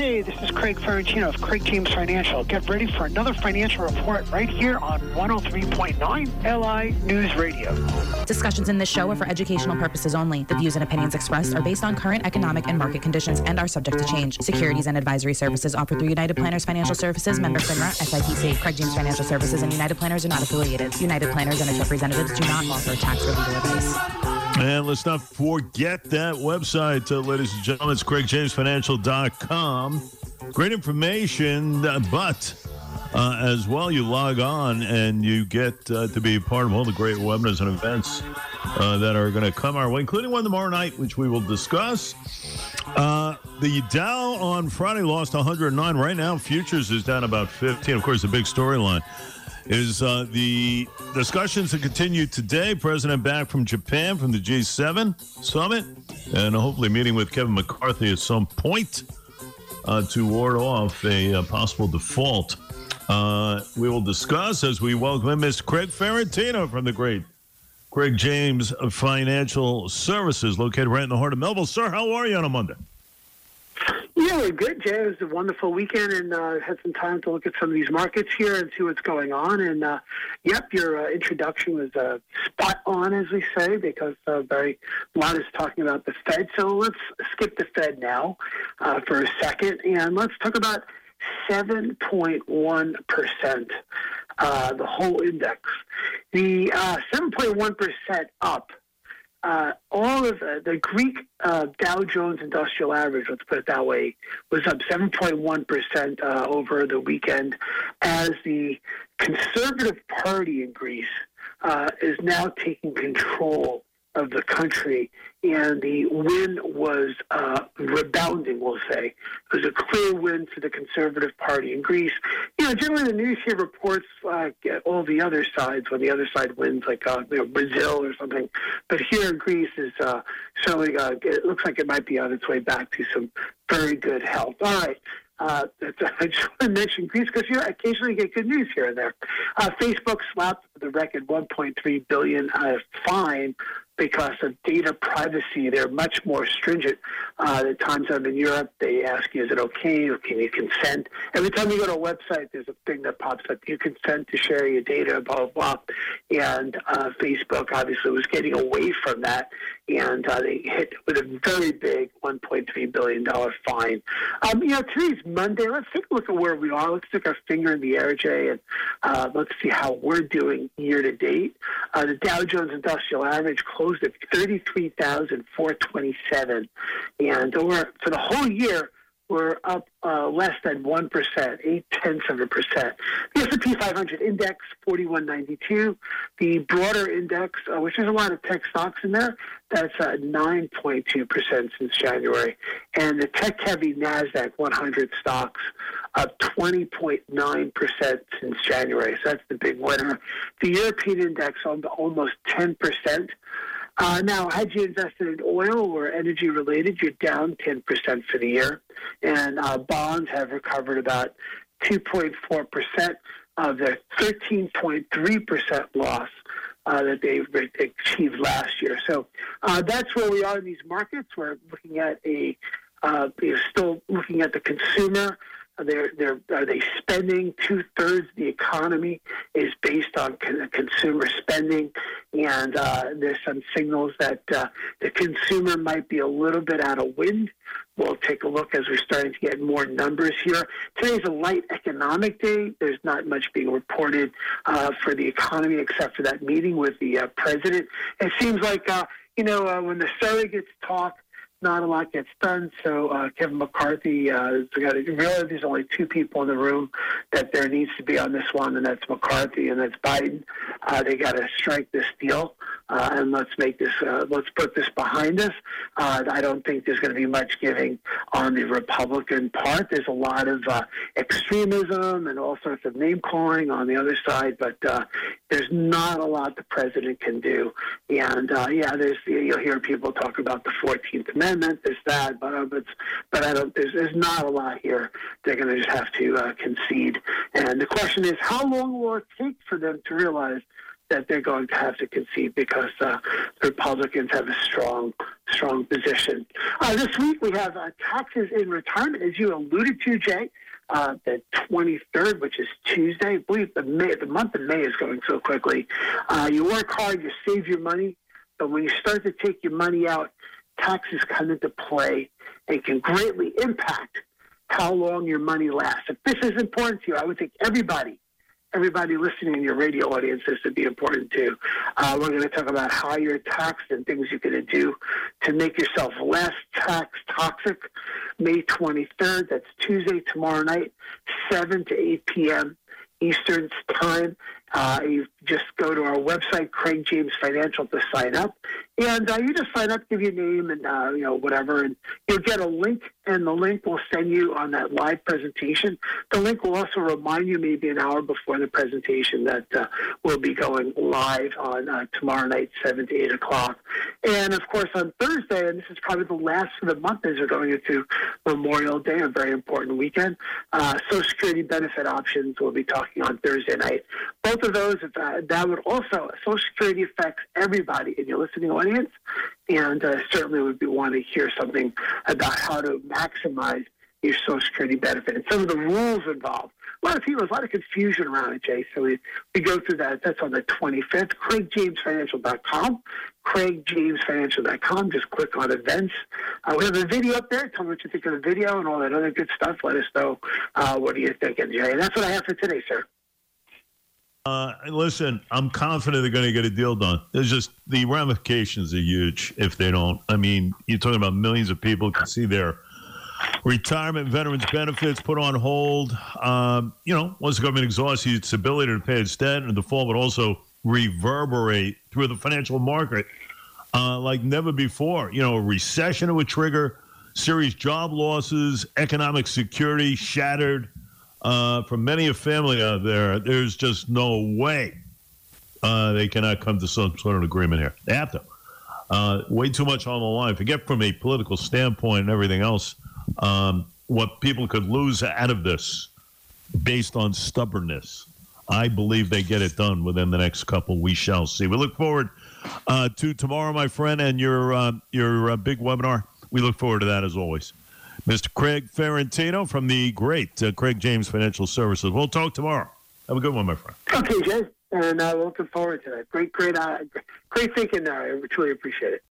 Hey, this is Craig Ferrantino of Craig James Financial. Get ready for another financial report right here on 103.9 LI News Radio. Discussions in this show are for educational purposes only. The views and opinions expressed are based on current economic and market conditions and are subject to change. Securities and advisory services offered through United Planners Financial Services, member FINRA, SIPC. Craig James Financial Services and United Planners are not affiliated. United Planners and its representatives do not offer tax or legal advice. And let's not forget that website, ladies and gentlemen. It's CraigJamesFinancial.com. Great information, but as well, you log on and you get to be part of all the great webinars and events that are going to come our way, including one tomorrow night, which we will discuss. The Dow on Friday lost 109. Right now, futures is down about 15. Of course, the big storyline is the discussions that continue today. President back from Japan from the G7 summit, and hopefully meeting with Kevin McCarthy at some point to ward off a possible default. We will discuss as we welcome Mr. Craig Ferrantino from the great Craig James Financial Services, located right in the heart of Melville. Sir, how are you on a Monday? Yeah, we're good, Jay. It was a wonderful weekend and had some time to look at some of these markets here and see what's going on. And, yep, your introduction was spot on, as we say, because a lot is talking about the Fed. So let's skip the Fed now for a second, and let's talk about 7.1%, the whole index. The 7.1% up. All of the Greek Dow Jones Industrial Average, let's put it that way, was up 7.1% over the weekend, as the Conservative Party in Greece is now taking control of the country, and the win was rebounding, we'll say. It was a clear win for the Conservative Party in Greece. You know, generally the news here reports all the other sides when the other side wins, like Brazil or something. But here in Greece is certainly, it looks like it might be on its way back to some very good health. All right. I just want to mention Greece because you occasionally get good news here and there. Facebook slapped the record $1.3 billion fine because of data privacy. They're much more stringent. The times I'm in Europe, they ask you, is it okay, or can you consent? Every time you go to a website, there's a thing that pops up. Do you consent to share your data, blah, blah, blah. And Facebook obviously was getting away from that, and they hit with a very big $1.3 billion fine. Today's Monday. Let's take a look at where we are. Let's stick our finger in the air, Jay, and let's see how we're doing year to date. The Dow Jones Industrial Average closed at 33,427, and for the whole year, we're up less than 1%, 0.8%. The S&P 500 index, 4192. The broader index, which has a lot of tech stocks in there, that's 9.2% since January. And the tech-heavy NASDAQ 100 stocks up 20.9% since January. So that's the big winner. The European index almost 10%. Now, had you invested in oil or energy-related, you're down 10% for the year. And bonds have recovered about 2.4% of their 13.3% loss that they achieved last year. So that's where we are in these markets. We're looking at still looking at the consumer. Are they spending? 2/3 of the economy is based on consumer spending, and there's some signals that the consumer might be a little bit out of wind. We'll take a look as we're starting to get more numbers here. Today's a light economic day. There's not much being reported for the economy except for that meeting with the president. It seems like, when the surrogates talk, not a lot gets done. So Kevin McCarthy has got to realize there's only two people in the room that there needs to be on this one, and that's McCarthy and that's Biden. They got to strike this deal, and let's put this behind us. I don't think there's going to be much giving on the Republican part. There's a lot of extremism and all sorts of name calling on the other side, but there's not a lot the president can do. And you'll hear people talk about the 14th Amendment. There's that, but there's not a lot here. They're going to just have to concede. And the question is, how long will it take for them to realize that they're going to have to concede because the Republicans have a strong position. This week we have taxes in retirement, as you alluded to, Jay. The 23rd, which is Tuesday. I believe the month of May is going so quickly. You work hard, you save your money, but when you start to take your money out, taxes come into play and can greatly impact how long your money lasts. If this is important to you, I would think everybody listening in your radio audience, this would be important too. We're going to talk about how you're taxed and things you're going to do to make yourself less tax toxic. May 23rd, that's Tuesday, tomorrow night, 7 to 8 p.m. Eastern Time. You just go to our website, Craig James Financial, to sign up. And you just sign up, give your name and, whatever, and you'll get a link, and the link will send you on that live presentation. The link will also remind you maybe an hour before the presentation that we'll be going live on tomorrow night, 7 to 8 o'clock. And, of course, on Thursday, and this is probably the last of the month as we're going into Memorial Day, a very important weekend, Social Security benefit options we'll be talking on Thursday night. Both of those, that would also, Social Security affects everybody in your listening audience, and certainly would want to hear something about how to maximize your Social Security benefit and some of the rules involved. A lot of people, there's a lot of confusion around it, Jay, so we go through that. That's on the 25th, CraigJamesFinancial.com, CraigJamesFinancial.com. Just click on events. We have a video up there. Tell me what you think of the video and all that other good stuff. Let us know what are you thinking, Jay. And that's what I have for today, sir. Listen, I'm confident they're going to get a deal done. There's just the ramifications are huge if they don't. I mean, you're talking about millions of people can see their retirement veterans benefits put on hold. Once the government exhausts its ability to pay its debt, and the fall would also reverberate through the financial market like never before. A recession would trigger serious job losses, economic security shattered. For many a family out there, there's just no way they cannot come to some sort of agreement here. They have to. Way too much on the line. Forget from a political standpoint and everything else, what people could lose out of this based on stubbornness. I believe they get it done within the next couple. We shall see. We look forward to tomorrow, my friend, and your big webinar. We look forward to that as always. Mr. Craig Ferrantino from the great Craig James Financial Services. We'll talk tomorrow. Have a good one, my friend. Okay, Jay. And we're looking forward to that. Great thinking. I truly appreciate it.